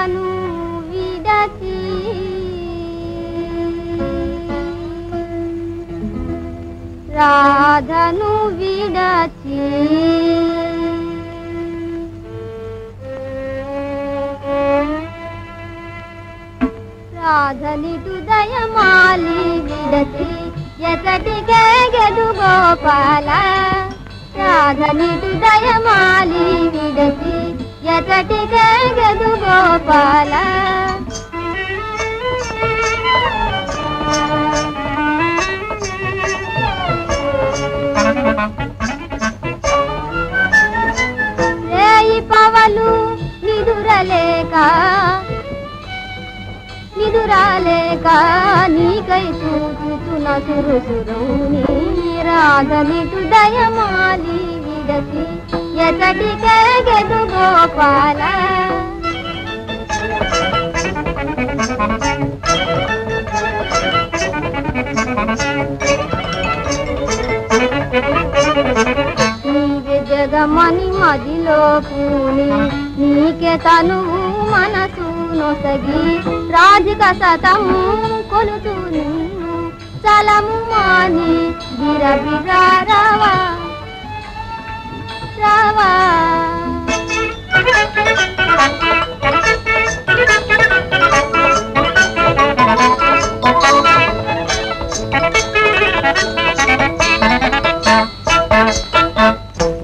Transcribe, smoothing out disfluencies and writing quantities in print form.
రాధను విడచి రాధను విడచి రాధనిటు దయమాలి విడచి ఎతటికే గెదు గోపాల రాధనిటు దయమాలి విడచి ఎతటికే గెదు గోపాల రేయి పవలు నిదురలేక నీకై చూచుచున సురుసురుని రాధనిటు దయమాలి విడచి ఎతటికే గెదు గోపాల నీవే జగమని మదిలో పూని నీకే తనువు మనసు నొసగి రాధిక సతము కొలుతూ నిన్ను చలము మాని బిరబిరా రావా రావా